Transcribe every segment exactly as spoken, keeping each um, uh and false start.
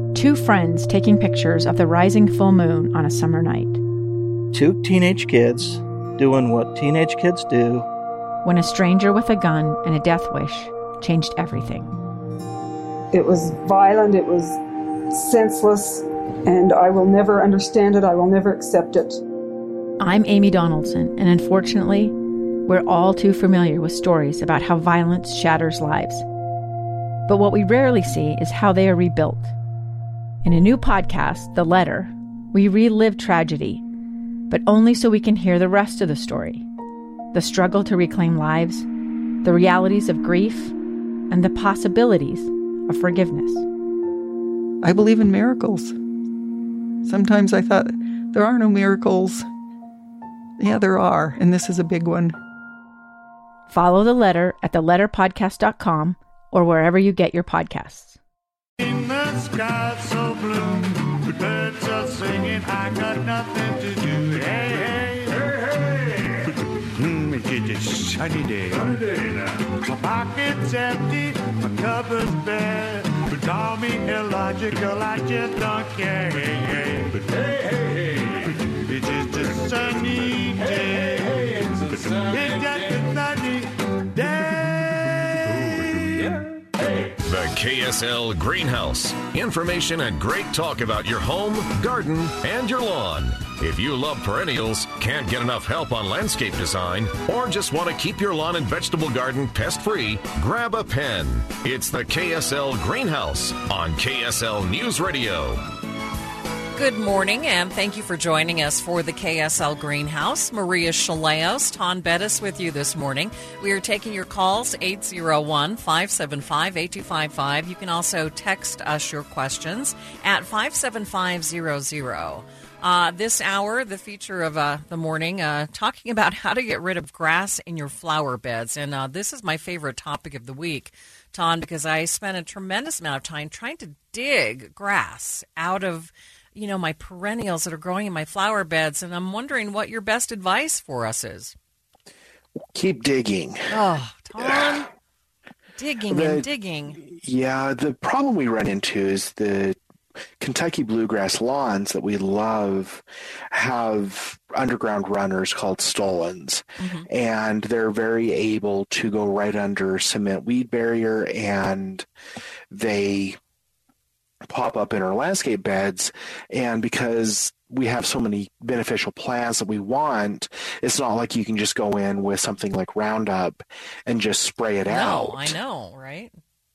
Two friends taking pictures of the rising full moon on a summer night. Two teenage kids doing what teenage kids do. When a stranger with a gun and a death wish changed everything. It was violent, it was senseless, and I will never understand it, I will never accept it. I'm Amy Donaldson, and unfortunately, we're all too familiar with stories about how violence shatters lives. But what we rarely see is how they are rebuilt. In a new podcast, The Letter, we relive tragedy, but only so we can hear the rest of the story. The struggle to reclaim lives, the realities of grief, and the possibilities of forgiveness. I believe in miracles. Sometimes I thought, there are no miracles. Yeah, there are, and this is a big one. Follow The Letter at the letter podcast dot com or wherever you get your podcasts. In the sky so blue, the birds are singing, I got nothing to do. Hey, hey, hey, hey. Mm, it's a sunny day. Sunny day now. My pocket's empty, my cupboard's bare. But call me illogical, I just don't care. Hey, hey, but hey, hey, hey. It's just a sunny day. Hey, hey, it's a sunny it's just a sunny day. The K S L Greenhouse. Information and great talk about your home, garden, and your lawn. If you love perennials, can't get enough help on landscape design, or just want to keep your lawn and vegetable garden pest-free, grab a pen. It's the K S L Greenhouse on K S L News Radio. Good morning, and thank you for joining us for the K S L Greenhouse. Maria Chaleos, Ton Bettis with you this morning. We are taking your calls, eight oh one, five seven five, eight two five five. You can also text us your questions at five seven five zero zero. Uh, this hour, the feature of uh, the morning, uh, talking about how to get rid of grass in your flower beds. And uh, this is my favorite topic of the week, Ton, because I spent a tremendous amount of time trying to dig grass out of you know, my perennials that are growing in my flower beds, and I'm wondering what your best advice for us is. Keep digging. Oh, Tom, digging the, and digging. Yeah, the problem we run into is the Kentucky bluegrass lawns that we love have underground runners called stolons, mm-hmm. and they're very able to go right under cement weed barrier, and they pop up in our landscape beds. And because we have so many beneficial plants that we want, it's not like you can just go in with something like Roundup and just spray it no, out. I know, right?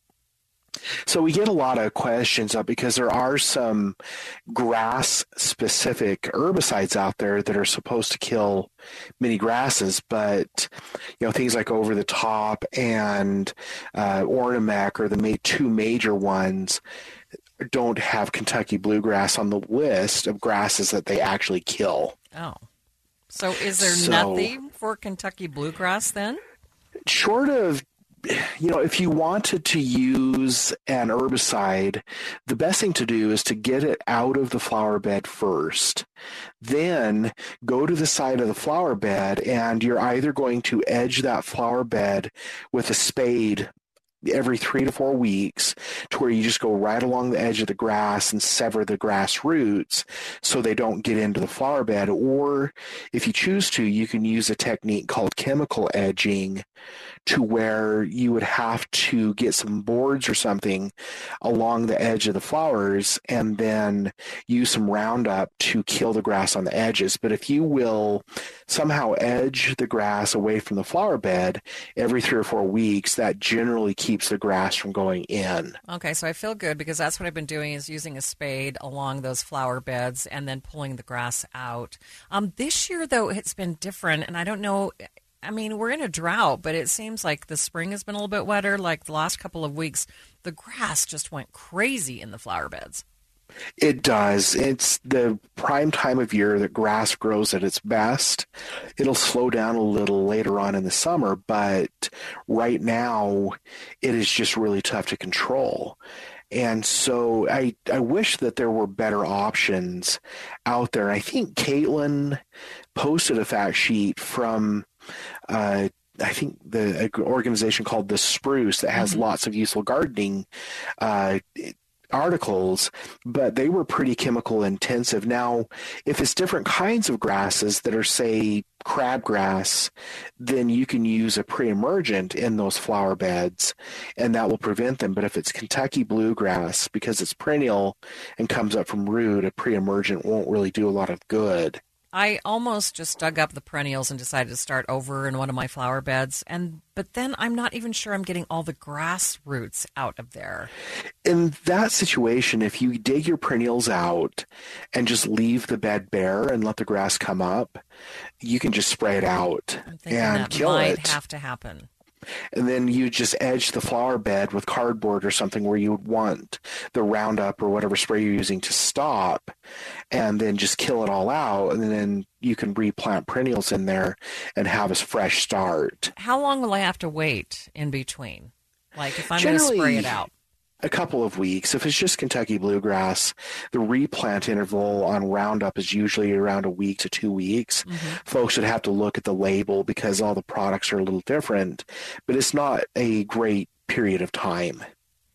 So we get a lot of questions up because there are some grass-specific herbicides out there that are supposed to kill many grasses, but you know things like Over the Top and uh, Ornamec are the ma- two major ones. Don't have Kentucky bluegrass on the list of grasses that they actually kill. Oh. So is there so, nothing for Kentucky bluegrass then? Short of, you know, if you wanted to use an herbicide, the best thing to do is to get it out of the flower bed first. Then go to the side of the flower bed, and you're either going to edge that flower bed with a spade every three to four weeks to where you just go right along the edge of the grass and sever the grass roots so they don't get into the flower bed. Or if you choose to, you can use a technique called chemical edging, to where you would have to get some boards or something along the edge of the flowers and then use some Roundup to kill the grass on the edges. But if you will somehow edge the grass away from the flower bed every three or four weeks, that generally keeps the grass from going in. Okay, so I feel good because that's what I've been doing, is using a spade along those flower beds and then pulling the grass out. Um, this year, though, it's been different, and I don't know. I mean, we're in a drought, but it seems like the spring has been a little bit wetter. Like the last couple of weeks, the grass just went crazy in the flower beds. It does. It's the prime time of year that grass grows at its best. It'll slow down a little later on in the summer, but right now it is just really tough to control. And so I, I wish that there were better options out there. I think Caitlin posted a fact sheet from uh, I think the organization called The Spruce that has mm-hmm. lots of useful gardening uh, articles, but they were pretty chemical intensive. Now, if it's different kinds of grasses that are, say, crabgrass, then you can use a pre-emergent in those flower beds, and that will prevent them. But if it's Kentucky bluegrass, because it's perennial and comes up from root, a pre-emergent won't really do a lot of good. I almost just dug up the perennials and decided to start over in one of my flower beds, and but then I'm not even sure I'm getting all the grass roots out of there. In that situation, if you dig your perennials out and just leave the bed bare and let the grass come up, you can just spray it out I'm thinking and that kill might it. have to happen. And then you just edge the flower bed with cardboard or something where you would want the Roundup or whatever spray you're using to stop, and then just kill it all out. And then you can replant perennials in there and have a fresh start. How long will I have to wait in between? Like if I'm going to spray it out? A couple of weeks. If it's just Kentucky bluegrass, the replant interval on Roundup is usually around a week to two weeks. Mm-hmm. Folks would have to look at the label because all the products are a little different, but it's not a great period of time.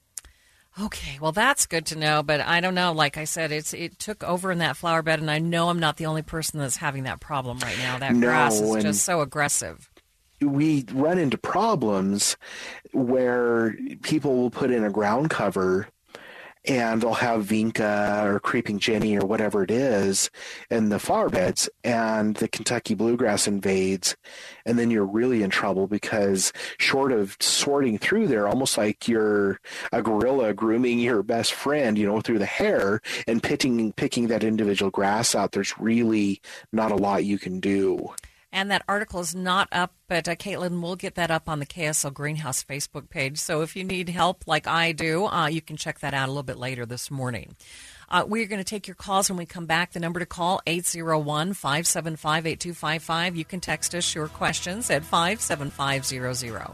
Okay, well, that's good to know, but I don't know. Like I said, it's it took over in that flower bed, and I know I'm not the only person that's having that problem right now. That no, grass is just so aggressive. We run into problems where people will put in a ground cover and they'll have Vinca or Creeping Jenny or whatever it is in the flower beds, and the Kentucky bluegrass invades, and then you're really in trouble because short of sorting through there, almost like you're a gorilla grooming your best friend, you know, through the hair and picking, picking that individual grass out, there's really not a lot you can do. And that article is not up, but uh, Caitlin, we'll get that up on the K S L Greenhouse Facebook page. So if you need help like I do, uh, you can check that out a little bit later this morning. Uh, we're going to take your calls when we come back. The number to call, eight oh one, five seven five, eight two five five. You can text us your questions at five seven five zero zero.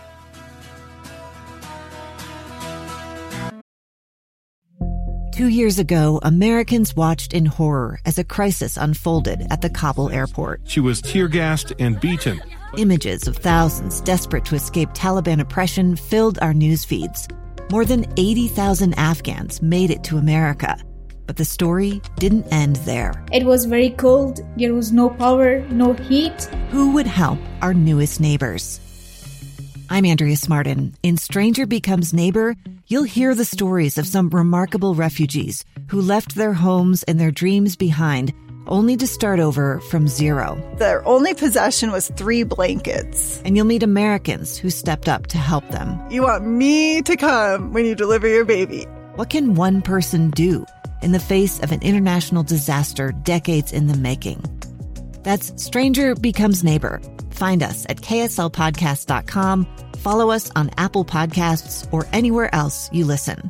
Two years ago, Americans watched in horror as a crisis unfolded at the Kabul airport. She was tear-gassed and beaten. Images of thousands desperate to escape Taliban oppression filled our news feeds. More than eighty thousand Afghans made it to America. But the story didn't end there. It was very cold. There was no power, no heat. Who would help our newest neighbors? I'm Andrea Smartin. In Stranger Becomes Neighbor, you'll hear the stories of some remarkable refugees who left their homes and their dreams behind, only to start over from zero. Their only possession was three blankets. And you'll meet Americans who stepped up to help them. You want me to come when you deliver your baby. What can one person do in the face of an international disaster decades in the making? That's Stranger Becomes Neighbor. Find us at K S L podcast dot com, follow us on Apple Podcasts, or anywhere else you listen.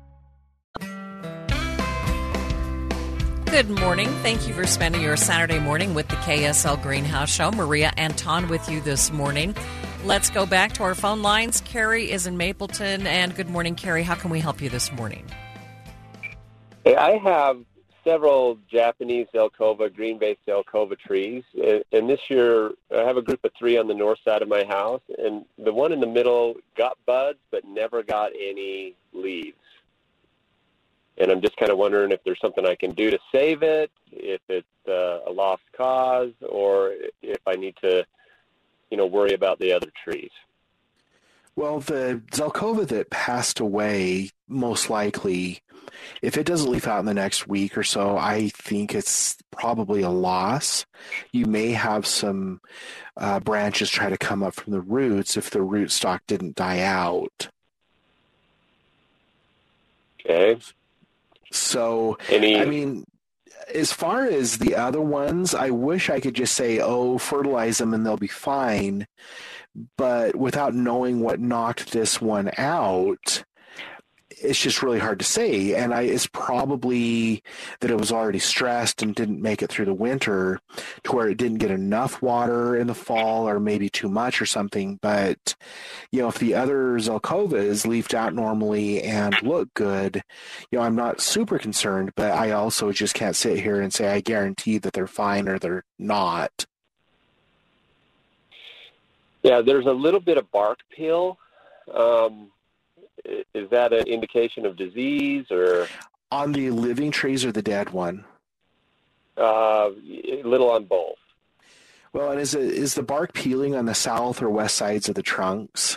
Good morning. Thank you for spending your Saturday morning with the K S L Greenhouse Show. Maria Anton with you this morning. Let's go back to our phone lines. Carrie is in Mapleton, and good morning, Carrie. How can we help you this morning? Hey, I have several Japanese Zelkova, green-based Zelkova trees, and, and this year I have a group of three on the north side of my house, and the one in the middle got buds but never got any leaves. And I'm just kind of wondering if there's something I can do to save it, if it's uh, a lost cause, or if I need to, you know, worry about the other trees. Well, the Zelkova that passed away, most likely, if it doesn't leaf out in the next week or so, I think it's probably a loss. You may have some uh, branches try to come up from the roots if the rootstock didn't die out. Okay. So, Any... I mean, as far as the other ones, I wish I could just say, oh, fertilize them and they'll be fine. But without knowing what knocked this one out, it's just really hard to say. And I, it's probably that it was already stressed and didn't make it through the winter to where it didn't get enough water in the fall, or maybe too much or something. But, you know, if the other Zelkovas leafed out normally and look good, you know, I'm not super concerned, but I also just can't sit here and say I guarantee that they're fine or they're not. Yeah, there's a little bit of bark peel. Um, is that an indication of disease or? On the living trees or the dead one? Uh, a little on both. Well, and is it, is the bark peeling on the south or west sides of the trunks?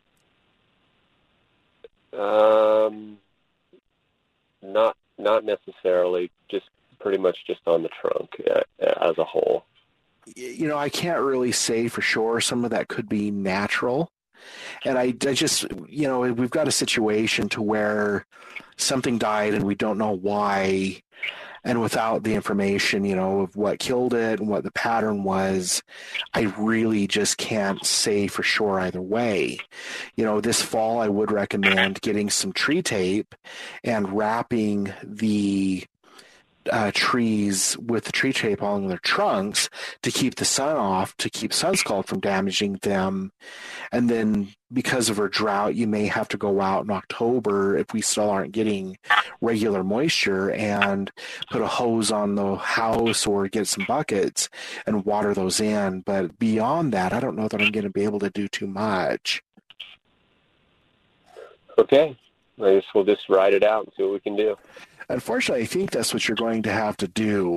Um, not not necessarily. Just pretty much just on the trunk uh, as a whole. You know, I can't really say for sure. Some of that could be natural. And I, I just, you know, we've got a situation to where something died and we don't know why. And without the information, you know, of what killed it and what the pattern was, I really just can't say for sure either way. You know, this fall I would recommend getting some tree tape and wrapping the Uh, trees with the tree tape along their trunks to keep the sun off, to keep sun scald from damaging them. And then because of our drought, you may have to go out in October if we still aren't getting regular moisture and put a hose on the house or get some buckets and water those in. But beyond that, I don't know that I'm going to be able to do too much. Okay. I guess we'll just ride it out and see what we can do. Unfortunately, I think that's what you're going to have to do.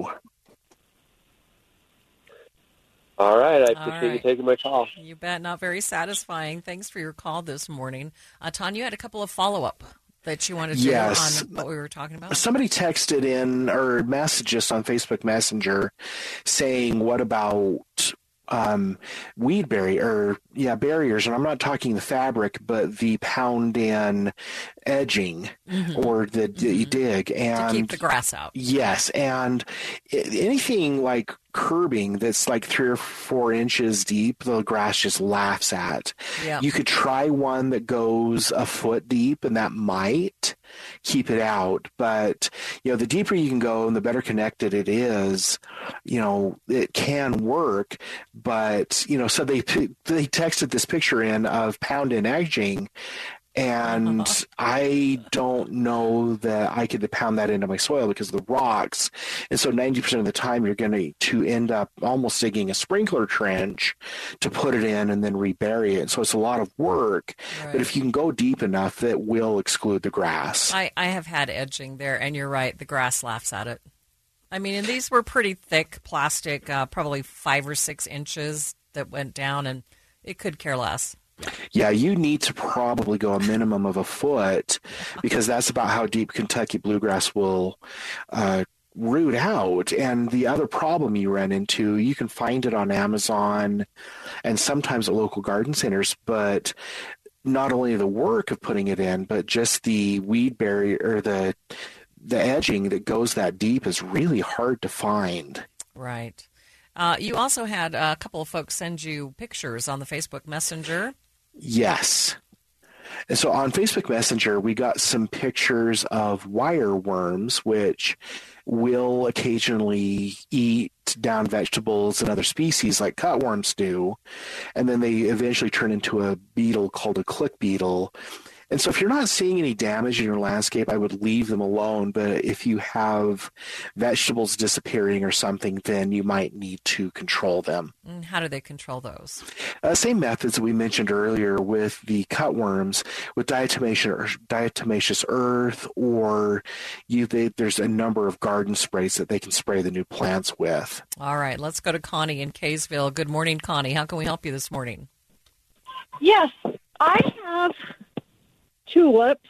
All right. I All appreciate right. you taking my call. You bet. Not very satisfying. Thanks for your call this morning. Uh, Tanya, you had a couple of follow-up that you wanted to Yes. do on what we were talking about. Somebody texted in or messaged us on Facebook Messenger saying, what about um, weed barrier, or yeah, barriers? And I'm not talking the fabric, but the pound in edging mm-hmm. or the mm-hmm. dig. And to keep the grass out. Yes. And anything like curbing that's like three or four inches deep, the grass just laughs at. Yep. You could try one that goes a foot deep, and that might keep it out. But, you know, the deeper you can go and the better connected it is, you know, it can work. But, you know, so they they texted this picture in of pound in edging. And uh-huh. I don't know that I could pound that into my soil because of the rocks. And so ninety percent of the time you're going to end up almost digging a sprinkler trench to put it in and then rebury it. So it's a lot of work. Right. But if you can go deep enough, that will exclude the grass. I, I have had edging there, and you're right. The grass laughs at it. I mean, and these were pretty thick plastic, uh, probably five or six inches that went down, and it could care less. Yeah, you need to probably go a minimum of a foot because that's about how deep Kentucky bluegrass will uh, root out. And the other problem you run into, you can find it on Amazon and sometimes at local garden centers, but not only the work of putting it in, but just the weed barrier or the the edging that goes that deep is really hard to find. Right. Uh, you also had a couple of folks send you pictures on the Facebook Messenger. Yes. And so on Facebook Messenger, we got some pictures of wire worms, which will occasionally eat down vegetables and other species like cutworms do. And then they eventually turn into a beetle called a click beetle. And so if you're not seeing any damage in your landscape, I would leave them alone. But if you have vegetables disappearing or something, then you might need to control them. And how do they control those? Uh, same methods that we mentioned earlier with the cutworms, with diatomaceous, diatomaceous earth, or you, they, there's a number of garden sprays that they can spray the new plants with. All right, let's go to Connie in Kaysville. Good morning, Connie. How can we help you this morning? Yes, I have tulips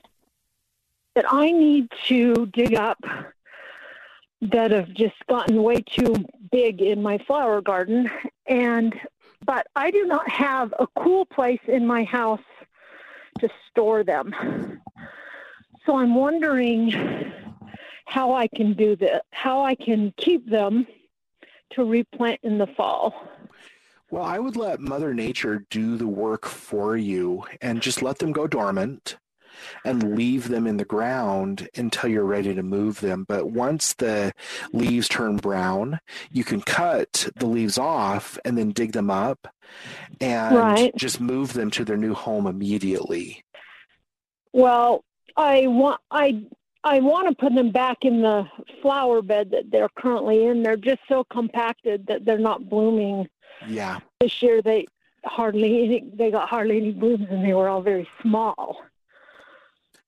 that I need to dig up that have just gotten way too big in my flower garden, and but I do not have a cool place in my house to store them. So I'm wondering how I can do this, how I can keep them to replant in the fall. Well, I would let Mother Nature do the work for you and just let them go dormant and leave them in the ground until you're ready to move them. But once the leaves turn brown, you can cut the leaves off and then dig them up and right. just move them to their new home immediately. Well, I want I I want to put them back in the flower bed that they're currently in. They're just so compacted that they're not blooming. Yeah. This year they hardly any, they got hardly any blooms, and they were all very small.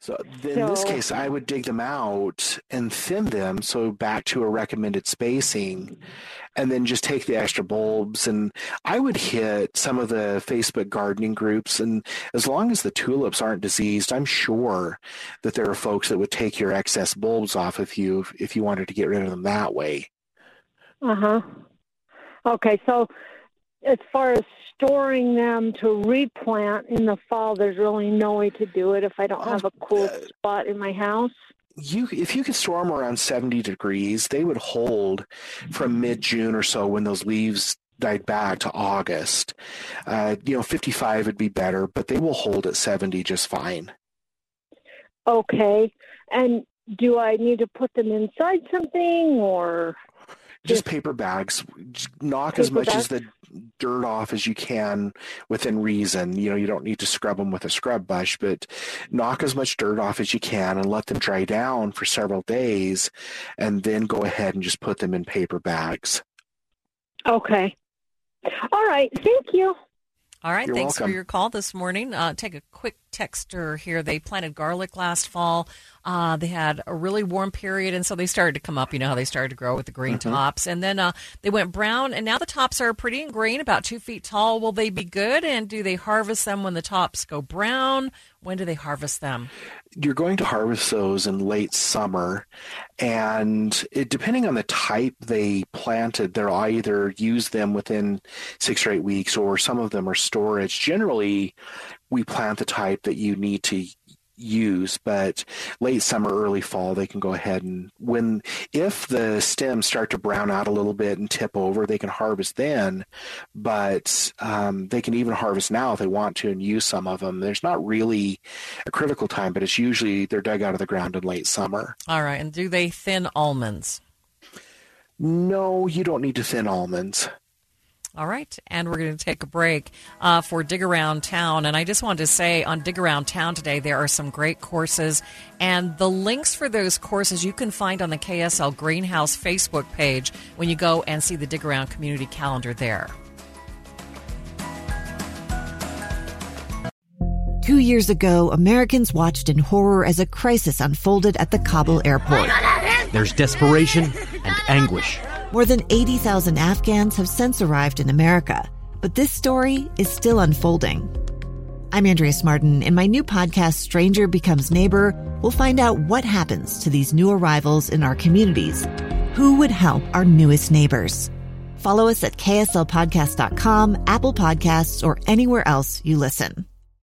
So in So- this case, I would dig them out and thin them, so back to a recommended spacing, and then just take the extra bulbs. And I would hit some of the Facebook gardening groups, and as long as the tulips aren't diseased, I'm sure that there are folks that would take your excess bulbs off of you if, if you wanted to get rid of them that way. Uh-huh. Okay, so as far as storing them to replant in the fall, there's really no way to do it if I don't have a cool spot in my house? You, if you could store them around seventy degrees, they would hold from mid-June or so when those leaves died back to August. Uh, you know, fifty-five would be better, but they will hold at seventy just fine. Okay. And do I need to put them inside something or... Just paper bags. Just knock as Paper much as bags? the dirt off as you can within reason. You know, you don't need to scrub them with a scrub brush, but knock as much dirt off as you can and let them dry down for several days, and then go ahead and just put them in paper bags. Okay. All right. Thank you. All right, You're thanks welcome. for your call this morning. Uh, take a quick texter here. They planted garlic last fall. Uh, they had a really warm period, and so they started to come up. You know how they started to grow with the green Mm-hmm. tops. And then uh, they went brown, and now the tops are pretty and green, about two feet tall. Will they be good, and do they harvest them when the tops go brown? When do they harvest them? You're going to harvest those in late summer, and it, depending on the type they planted, they'll either use them within six or eight weeks, or some of them are storage. Generally, we plant the type that you need to use, but late summer, early fall, they can go ahead and when if the stems start to brown out a little bit and tip over, they can harvest then, but um, they can even harvest now if they want to and use some of them. There's not really a critical time, but it's usually they're dug out of the ground in late summer. All right, and do they thin almonds? No, you don't need to thin almonds. All right, and we're going to take a break uh, for Dig Around Town. And I just wanted to say on Dig Around Town today, there are some great courses. And the links for those courses you can find on the K S L Greenhouse Facebook page when you go and see the Dig Around community calendar there. Two years ago, Americans watched in horror as a crisis unfolded at the Kabul airport. There's desperation and anguish. More than eighty thousand Afghans have since arrived in America, but this story is still unfolding. I'm Andrea Smartin. In my new podcast, Stranger Becomes Neighbor, we'll find out what happens to these new arrivals in our communities. Who would help our newest neighbors? Follow us at K S L podcast dot com, Apple Podcasts, or anywhere else you listen.